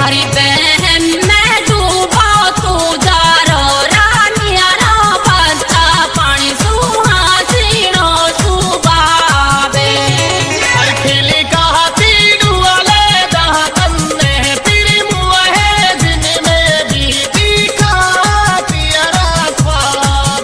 अरे बहन मैं डूबा तू जा रो रानिया रो बच्चा पानी सुहासिनो सुबाबे अरे खेली कहती डुआले जहाँ तन्ने फिर मुहे दिन में बीती खाती अरा ख्वाब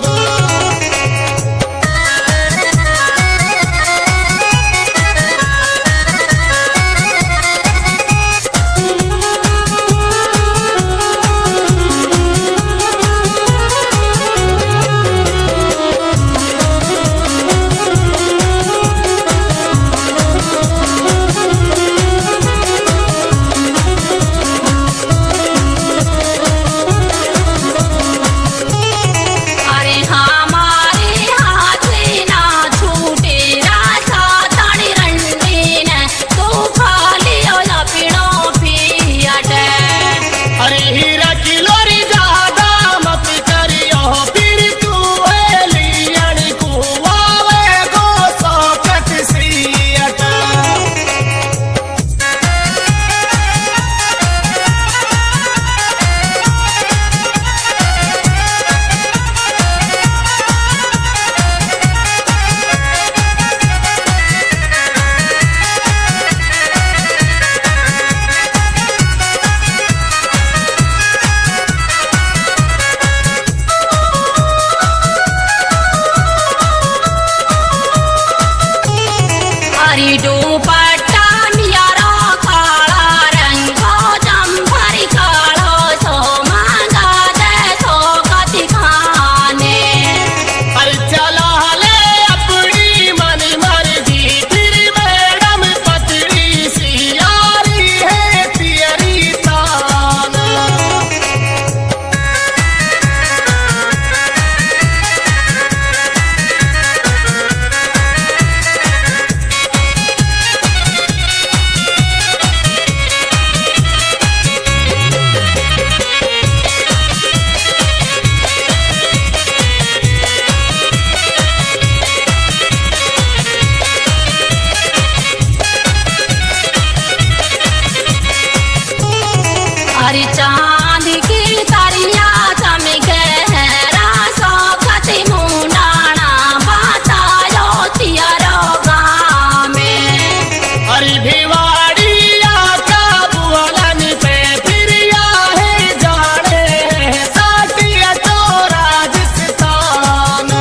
अरे हमारे हाथ से ना छूटे रासा ताड़ी रंडी ने तू खाली ओला पिनो पियाटे अरे हीरा की लोरी ज्यादा मत करियो फिर तू एलियन कुआवे गो सौकत सियट अरे दुपट्टा नियारा काला रंगो जम्भरी कालो सो मांगा दे सो कति खाने अरे चला ले अपनी मन मर्जी फिर मैडम पतली सी यारी है तेरी तान अरे चांद की तारिया चमके है रासो कति मुंडाना बतायो तियारो गाँव में अरे भिवाड़िया का बुअलन पे फिर या है जाने साटिया तो राजस्थान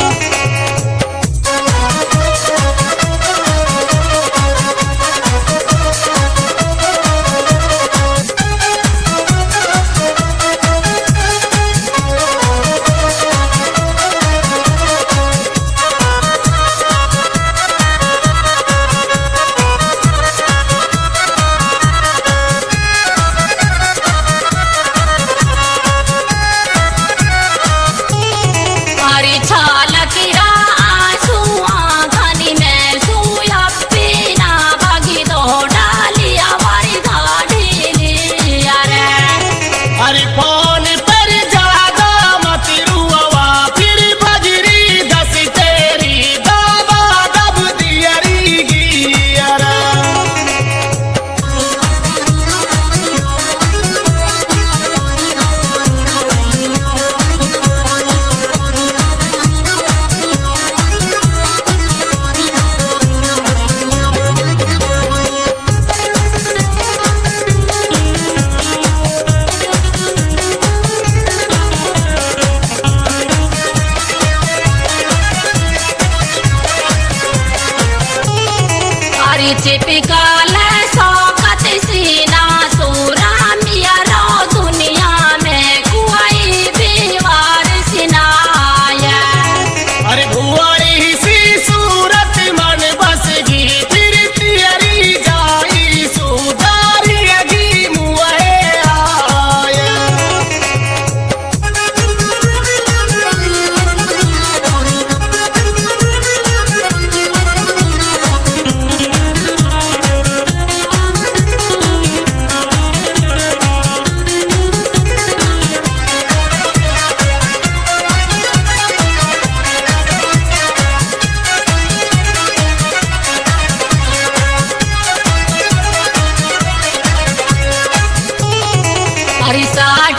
अरे छलकिरा आंसू आँखनी में सुया पीना भागी तो डालिया वारी धाड़ी लिया रे अरे फोन पर ज्यादा मत रुआ फिर बजरी दस तेरी दावा दब दियरी गियरा अरे चिपिका ले सौकत सीना सूरा मिया रो दुनिया में कोई बीवार सिनाया अरे भुआरी सी सूरत मन बसगी फिर तेरी जाई सुधारी अगी मुए आया साठ